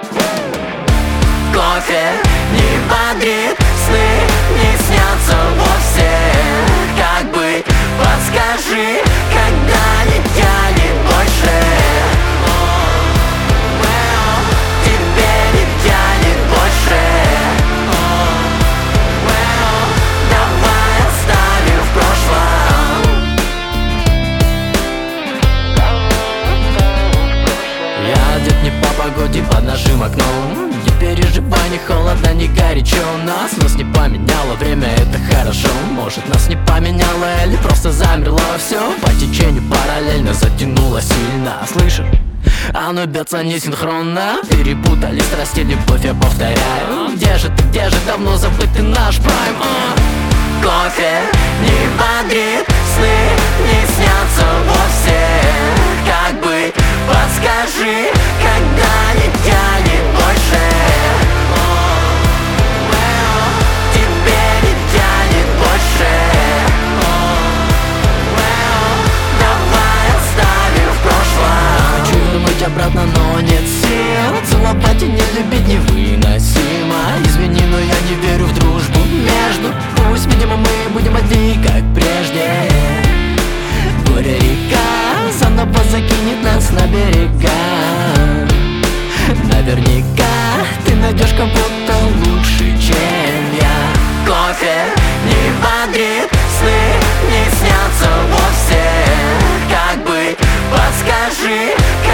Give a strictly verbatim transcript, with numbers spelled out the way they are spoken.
Кофе не бодрит, сны не снятся вовсе. Как быть, подскажи, когда не тянет больше? Тебе не тянет больше. Давай оставим в прошлом. Я одет не по погоде под нашим окном. Не переживай, не холодно, не горячо. Нас, нас не поменяло время, это хорошо. Может, нас не поменяло или просто замерло все. По течению параллельно затянуло сильно. Слышишь? Оно бьется несинхронно. Перепутали страсти, любовь, я повторяю. Где же ты, где же давно забытый наш прайм? а? Кофе не бодрит, сны не снятся вовсе. Как быть, подскажи, когда не тянет больше? Тебе не тянет больше. Давай оставим в прошлом. Хочу вернуть обратно, но нет сил. Целовать и не любить невыносимо. Извини, но я не верю в дружбу между. Пусть, видимо, мы будем одни, как прежде. Горе-река заново закинет нас на берега. Наверняка ты найдешь кого-то лучше, чем я. Кофе не бодрит, сны не снятся вовсе. Как быть, подскажи,